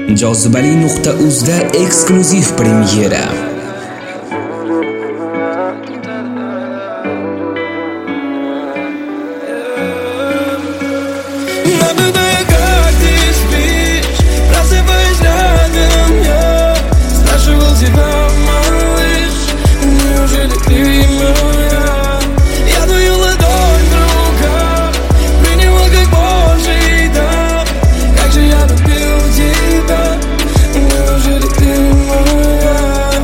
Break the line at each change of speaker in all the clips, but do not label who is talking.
Jozibali.uzda eksklyuziv premyera.
Наблюдая, как ты спишь, просыпаясь рядом, я спрашивал тебя, малыш, неужели ты моя? Я твою ладонь в руках принимал как Божий дар. Как же я любил тебя, неужели ты моя?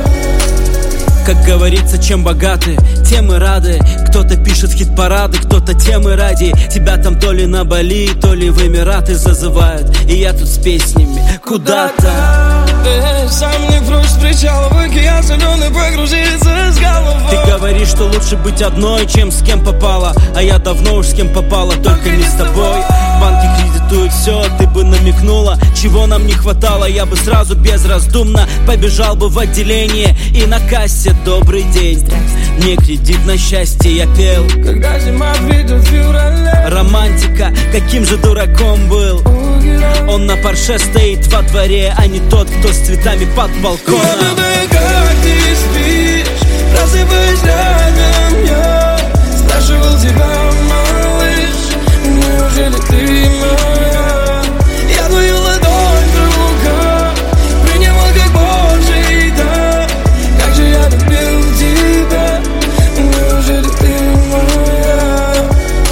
Как говорится, чем богаты, тем и рады. Кто-то пишет хит-парады, кто-то темы ради. Тебя там то ли на Бали, то ли в Эмираты зазывают. И я тут с песнями куда-то.
Ты сам не прочь с причала в океан соленый погрузиться с головой.
Ты говоришь, что лучше быть одной, чем с кем попала. А я давно уж с кем попала, только не с тобой. Банки кредитуют все, ты бы намекнула, чего нам не хватало. Я бы сразу безраздумно побежал бы в отделение. И на кассе добрый день, мне кредит на счастье я пел.
Когда зима придет в феврале.
Романтика, каким же дураком был. Он на Порше стоит во дворе, а не тот, кто с цветами под балконом.
Наблюдая, как ты спишь, просыпаясь рядом, я спрашивал тебя, малыш, неужели ты моя? Я твою ладонь в руках принимал как Божий дар. Как же я любил тебя, неужели ты моя?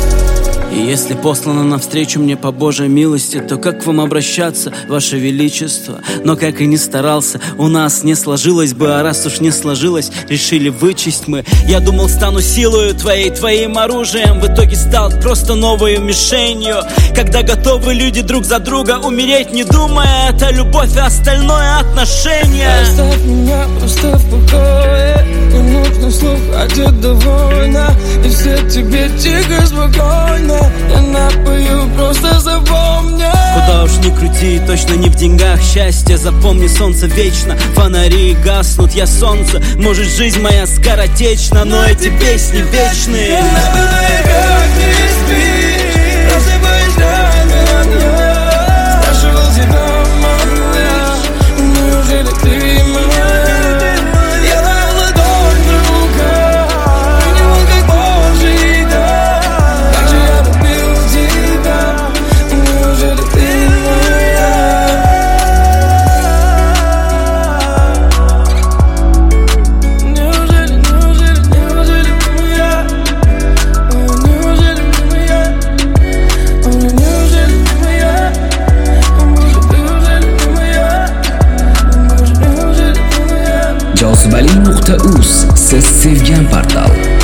И если послано навстречу мне по Божьей милости, то как к вам обращаться, Ваше Величество? Но как и не старался, у нас не сложилось бы. А раз уж не сложилось, решили вычесть мы. Я думал, стану силою твоим оружием. В итоге стал просто новой мишенью. Когда готовы люди друг за друга умереть, не думая, это любовь и остальное отношение.
Оставь меня просто в покое, не нужно слов, одет довольно. И все тебе тихо, спокойно. Я напою, просто запомни.
Куда уж ни крути, точно не в деньгах счастье. Запомни, солнце вечно, фонари гаснут. Я солнце, может жизнь моя скоротечна, но эти песни вечные.
Наблюдая, как ты спишь, просыпаясь рядом, я спрашивал тебя, малыш, неужели ты моя? Я твою ладонь в руках принимал как Божий дар. Как же я любил тебя, неужели ты моя? Неужели ты моя? Неужели ты моя? Неужели ты моя? Неужели ты моя? Neujeli tu moya?
Jozibali.uz, siz sevgan portal.